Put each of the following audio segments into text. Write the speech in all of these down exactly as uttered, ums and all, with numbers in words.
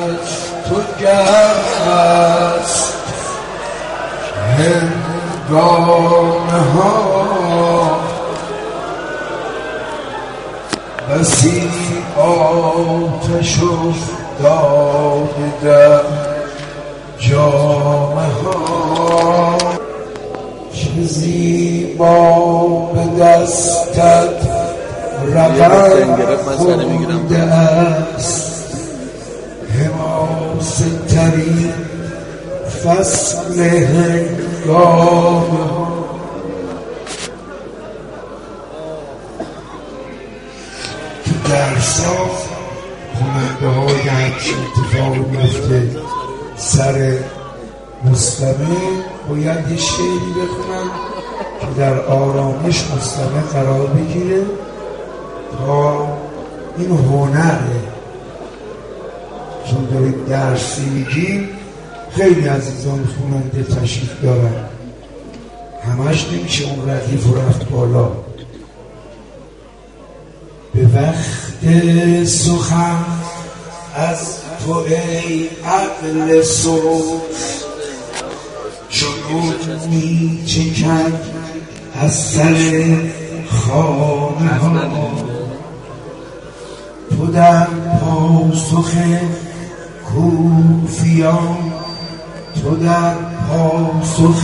تو گرم است هنگامه ها بسی آتش افتاده در جامه ها چه زیبا به دستت رقم خورده است حماسه ترین فصل هنگامه ها تو درسا خوننده های همچه اتفاقی میفته سر مستمع باید یه شعری بخونن که در آرامش مستمع قرار بگیره تا این هنره چون دارید درسی میگیم خیلی عزیزان خواننده تشریف دارن همش نمیشه اون ردیف رفت بالا به وقت سخن از تو ای عقل صبح چون می چکن از سر خانه ها تو در پاسخ کوفیان تو در پاسخ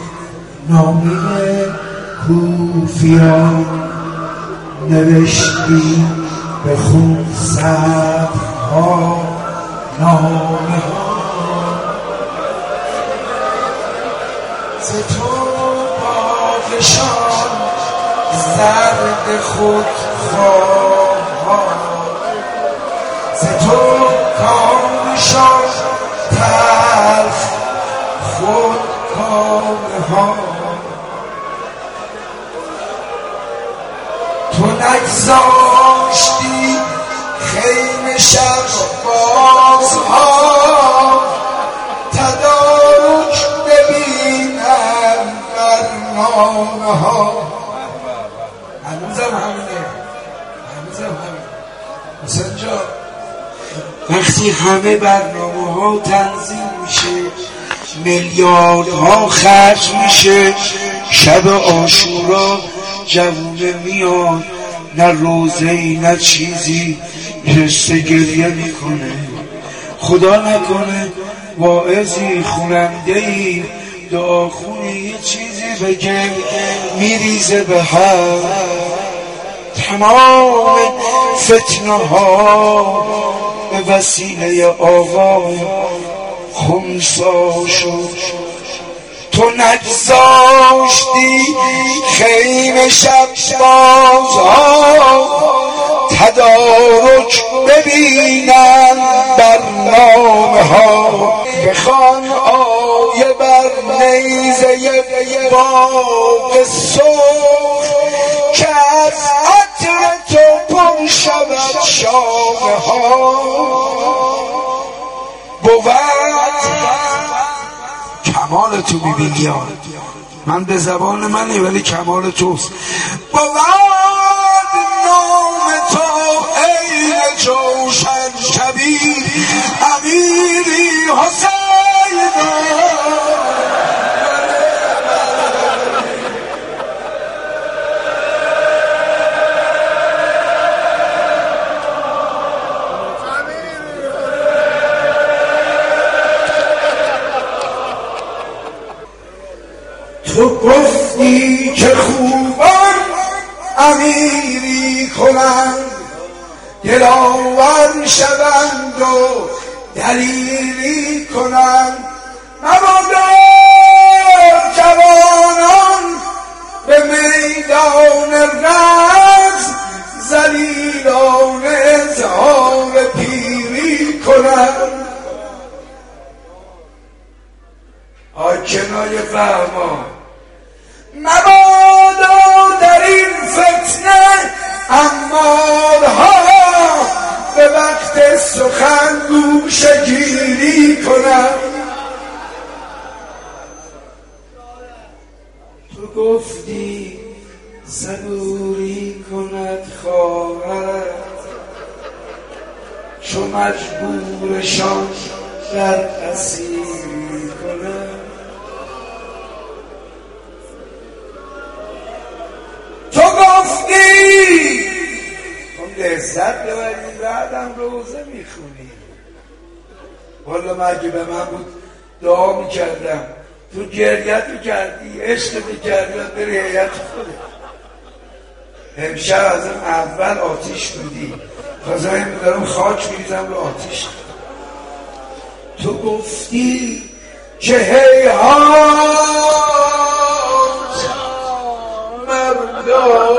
نامه کوفیان نوشتی به خون صفحا نامه ها ز تو پادشان زرد خود خواهان ز تو کامشان تلخ خود کامه ها تو نگذاشتی خیمه شب بازها تدارک ببینم برنامه ها هنوزم همینه هنوزم همینه حسین جان وقتی همه برنامه ها تنظیم میشه میلیاردها خرج میشه شب عاشورا جوونه میاد نه روزه‌ای نه چیزی جسته گریه میکنه خدا نکنه واعظی خوننده‌ای دعاخونی یه چیزی بگه میریزه به هم تمام فتنه ها به وسیله آقا خونسا شد تو نگذاشتی خیمه شب بازها تدارک ببینن برنامه ها بخوان آیه بر نیزه باغ سرخ که از عطر تو پر شود شامه ها بود کمال تو میبینی ها من به زبان منی ولی کمال توست بود نام تو عین جوشن کبیر امیری حسین تو گفتی که خوبان امیری کنند دلاور شوند و دلیری کنند مبادا جوانان به میدان رقص ذلیلان اظهار پیری کنند آکنای فرما مبادا در این فتنه امارها به وقت سخن گوشه گیری کنند تو گفتی صبوری کند خواهرت چو مجبورشان در اسیر کنم. تو گفتی خب لذت ببری بعدم روزه میخونی. والا مگه به من بود دعا میکردم تو گریت میکردی عشق میکردی و بری هیئت خودت. امشب از اون اول آتیش بودی خواستم دارم خاک میریزم رو آتیش. تو گفتی که هیهات مردان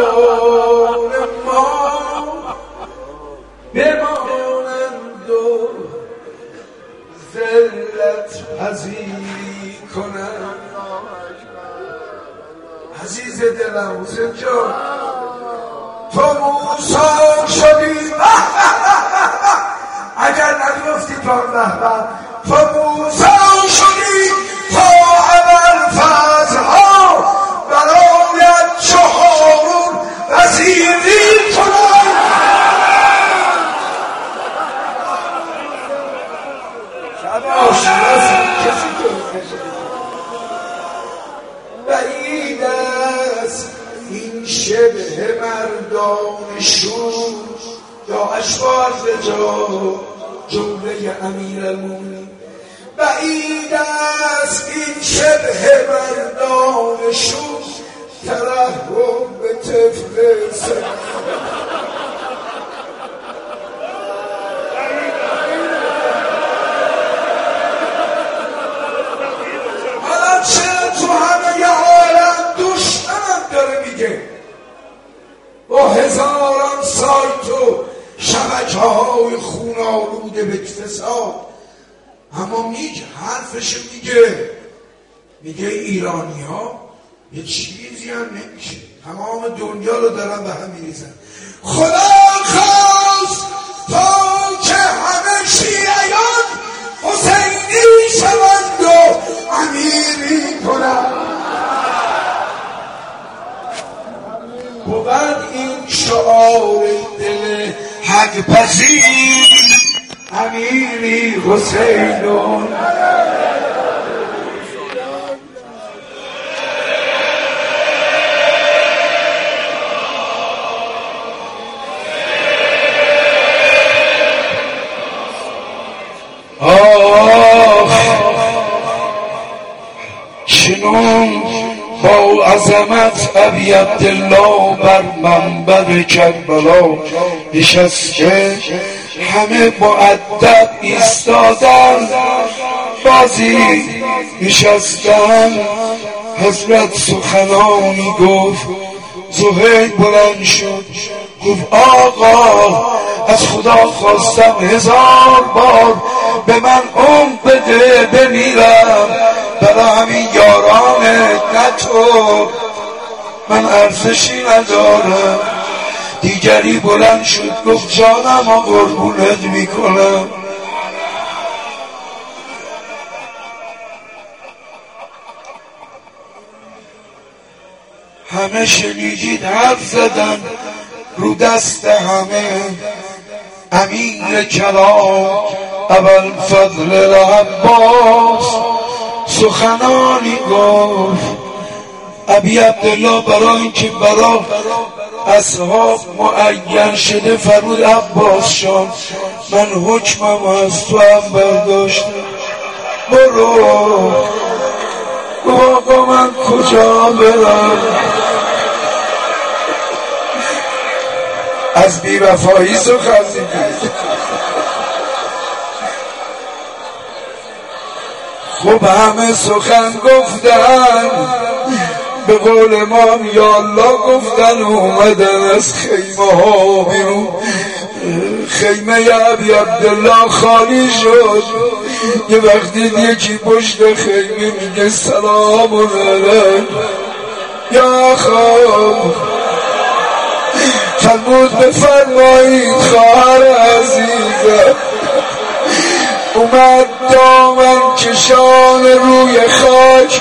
ما بمانند و ذلت پذیری کنند. عزیز دلم حسین جان تو موسی شدی اگر نگفتی پانده تو موسی شدی تا ابوالفضل‌ها برایت چو هارون وزیری کنند. شب آشنا کسی تو نشد. بعید است این شبه مردان شور یا اشبار رجا جمله امیرالمومنین. بعید است این شبه مردان شور ترحم به طفل سر. حالا چرا تو همه عالم دشمنم داره میگه با هزاران سایت و شبکه های خون آلوده به اقتصاد، اما میگه حرفش میگه میگه ایرانی ها یه چیزی هم نمیشه، تمام دنیا رو دارن به هم میریزن. خدا خواست تا که همه شیعیان حسینی شوند و امیری کنند. بود این شعار دل حق پذیر امیری حسینون. آخ چنون با عظمت ابی عبدالله بر منبر کربلا نشسته، همه مؤدب ایستادن بازی نشستن. حضرت سخنانی گفت، زهیر بلند شد گفت آقا از خدا خواستم هزار بار به من عمر بده بمیرم برای همین یارانت، نه تو، من ارزشی ندارم. دیگری بلند شد گفت جانم و قربونت میکنم. همه شنیدید حرف زدن رو دست همه. امیر کلام ابوالفضل عباس سخنانی گفت. ابی عبدالله برای اینکه برای اصحاب معین شده فرمود عباس شان من حکمم از تو هم برداشتم، برو. آقا من کجا برم؟ از بی‌وفایی سخن میگی. خب همه سخن گفتن به قول ما یا الله گفتن، اومدن از خیمه ها بیرون. خیمه ابی عبدالله خالی شد. یه وقتی یکی پشت خیمه میگه سلام علیک یا خواب، فرمود بفرمایید خواهر عزیزم. اومد دامن کشان روی خاک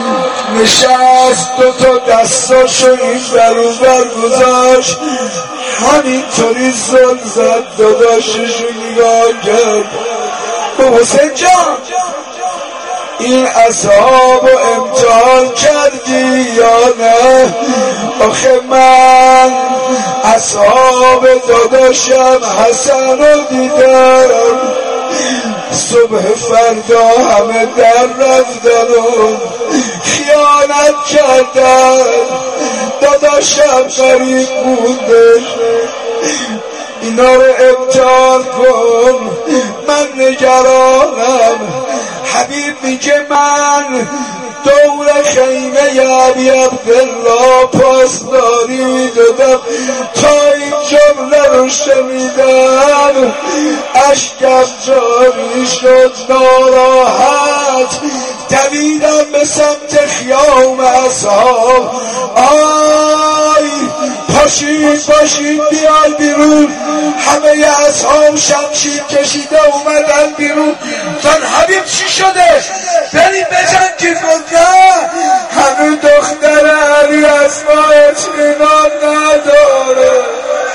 نشست، دو تا دستاشو این بر اون بر گذاشت، همینطوری زل زد داداششو نگاه کرد به حسین جان این اصحابو امتحان کردی یا نه؟ آخه من اصحاب داداشم حسن رو دیدم صبح فردا همه در رفتن و خیانت کردن داداشم غریب بوده اینا رو امتحان کن من نگرانم حبیب میگه من دور خیمه عبی عبدالله پاسداری میدادم تا این جمله رو شنیدم اشکم جاری شد ناراحت دویدم به سمت خیام اصحاب آی پاشید پاشید بیال بیرون همه اصحاب شمشیر کشیده اومدن بیرون زن حبیب چی شده؟ بریم بجنگید گفت نه همه دختر علی اسما اطمینان نداره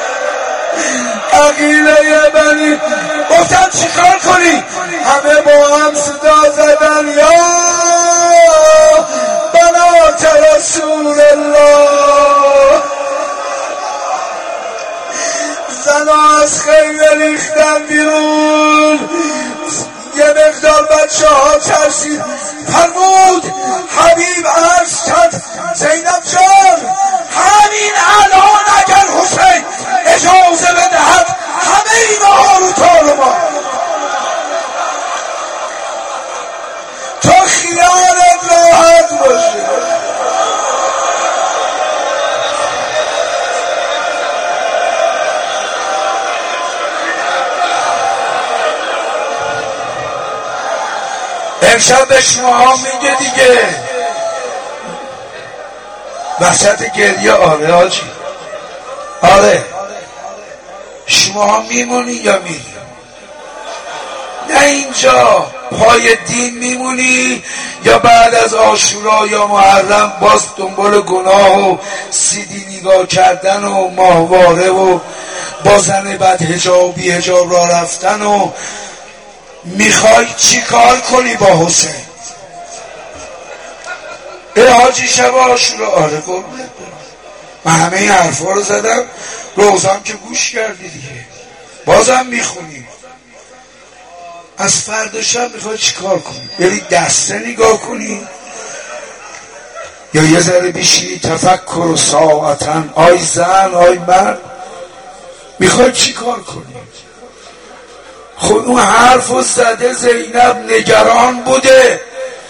عقیله بنی گفتن چیکار کنی؟ همه با هم صدا زدن یا بنات رسول الله زنا از خیمه ریختن بیرون یه مقدار بچه ها ترسید فرمود حبیب عرض کرد زینب جان همین الان اگر حسین اجازه بدهد همه اینها رو تار ما تا خیالت راحت باشه امشب به شما ها میگه دیگه وسط گریه آره آجی آره شما ها میمونی یا میری نه اینجا پای دین میمونی یا بعد از عاشورا یا محرم باز دنبال گناه و سیدی نگاه کردن و ماهواره و با زن بعد حجاب بی حجاب را رفتن و میخوای چی کار کنی با حسین؟ ای حاجی شب عاشورا آره قربونت برم من همه این حرفا رو زدم روزم که گوش کردی دیگه بازم میخونی از فردا شب میخوای چی کار کنی؟ بری دسته نگاه کنی یا یه ذره بیشی تفکر و ساعتن آی زن آی مرد میخوای چی کار کنی؟ خود اون حرف و زده زینب نگران بوده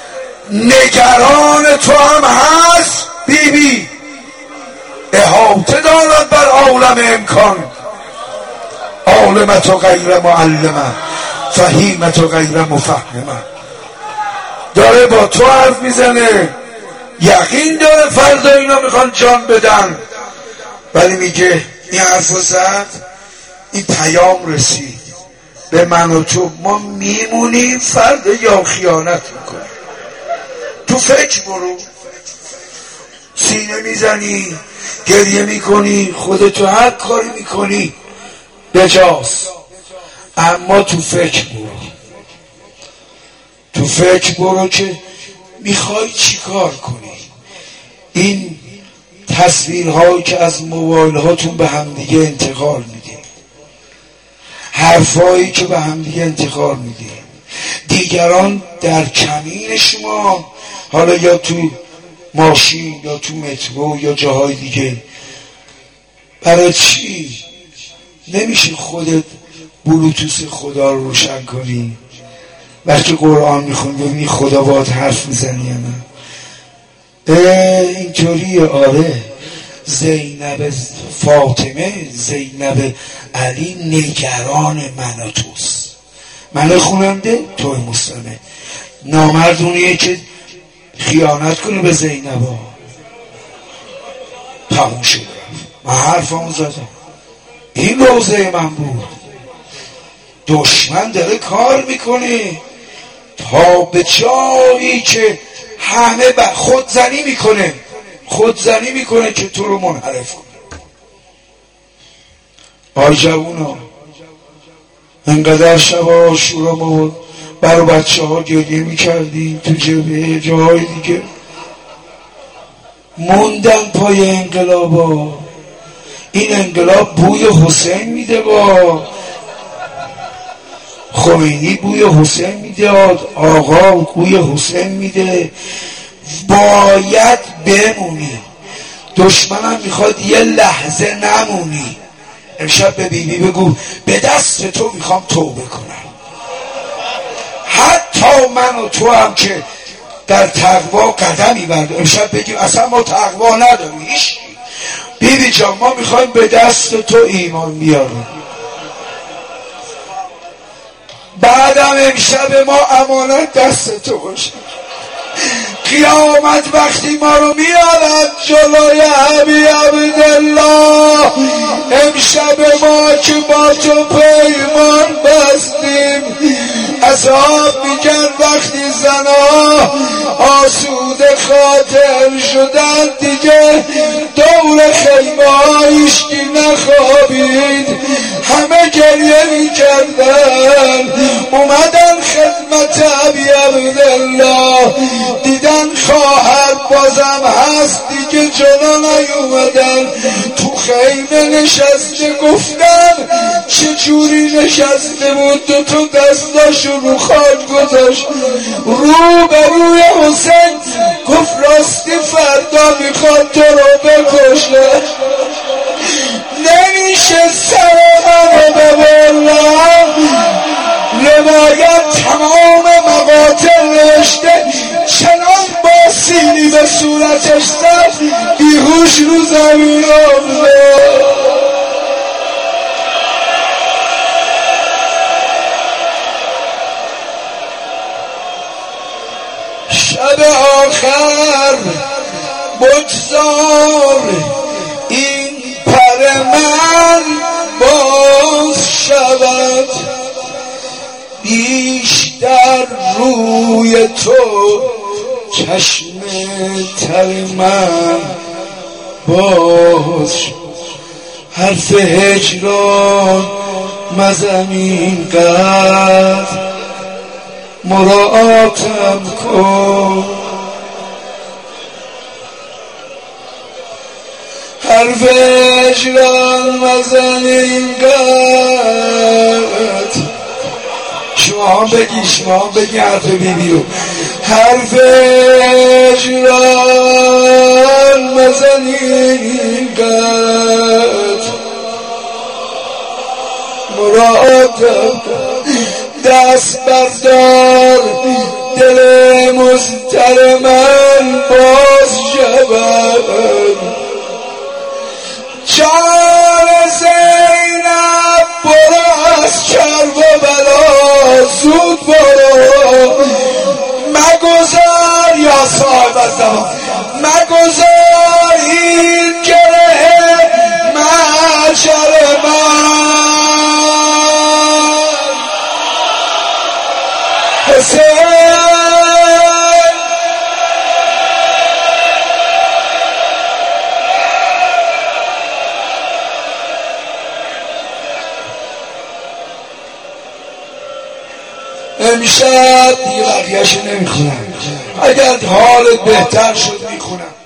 نگران تو هم هست بی بی احاطه دارد بر عالم امکان عالمت و غیر معلمه فهیمت و غیر مفهمه داره با تو حرف میزنه یقین داره فردا اینا میخوان جان بدن ولی میگه این حرف و زد این پیام رسید به من و تو ما میمونیم فردا یا خیانت میکنیم تو فکر برو سینه میزنی گریه میکنی خودتو هر کاری میکنی بجاست اما تو فکر برو تو فکر برو که میخوای چی کار کنی این تصویرهایی که از موبایل هاتون به همدیگه انتقال میدین حرفایی که به همدیگه انتقال میدین دیگران در کمین شما حالا یا تو ماشین یا تو مترو یا جاهای دیگه برای چی نمیشه خودت بلوتوث خدا رو روشن کنی وقتی قرآن میخونی ببینی خدا باهات حرف میزنی یا نه اینطوریه آره زینب فاطمه زینب علی نگران من و توست من خوننده توی مسلمه نامردونیه که خیانت کنی به زینب ها تموم شد من حرفمو زدم این روزه من بود دشمن داره کار میکنه تا به جایی که همه ب... خودزنی میکنه خودزنی میکنه که تو رو منحرف کنه آی جوونا، انقدر شب عاشورا ما برای بچه ها گریه میکردیم تو جبهه جاهای دیگه، موندن پای انقلابا. این انقلاب بوی حسین میده، با خمینی بوی حسین میده، آقا بوی حسین میده. باید بمونی، دشمنم میخواد یه لحظه نمونی. امشب به بیبی بگو به دست تو میخوام توبه کنم، حتی من و تو هم که در تقوا قدمی برد. امشب بگیم اصلا ما تقوا نداریم هیچ. بیبی جان ما میخوایم به دست تو ایمان بیاریم. بعدم امشب ما امانت دست تو باشه. قیامت وقتی ما رو میارد جلوی ابی عبدالله، امشب ما که با تو پیمان بستیم، اصحاب میگن وقتی زنا آسوده خاطر شدن دیگه دور خیمه هایش که نخوابید، همه گریه میکردن. اومدن خدمت ابی عبدالله، دیدن خواهر بازم هست دیگه جلو نیومدن، تو خیمه نشسته. گفتن چجوری نشسته بود؟ دو تو دستاشو رو خاک گذاشت رو به روی حسین، گفت راستی فردا میخواد تو رو بکشه، نمیشه سر منو ببرم. روایت تمام مقاتل نوشته چنان با سیلی به صورتش زد بیهوش رو زمین افتاد. شب آخر بگذار این پر من باز شود، بیشتر روی تو چشم تر من باز شد. حرف هجران مزن اینقدر مراعاتم کن، حرف هجران مزن اینقدر. شما هم بگی، شما هم بگی حرف بیبی رو. حرف هجران مزن اینقدر مراعاتم کن. دست بردار دل مضطر من باز شود، جان زینب برو از کرب و بلا زود برو، مگذار یا صاحب الزمان مگذار این گره محشر من. امشب دیگه بقیه‌شو نمیخونم، اگر حالت بهتر شد میخونم.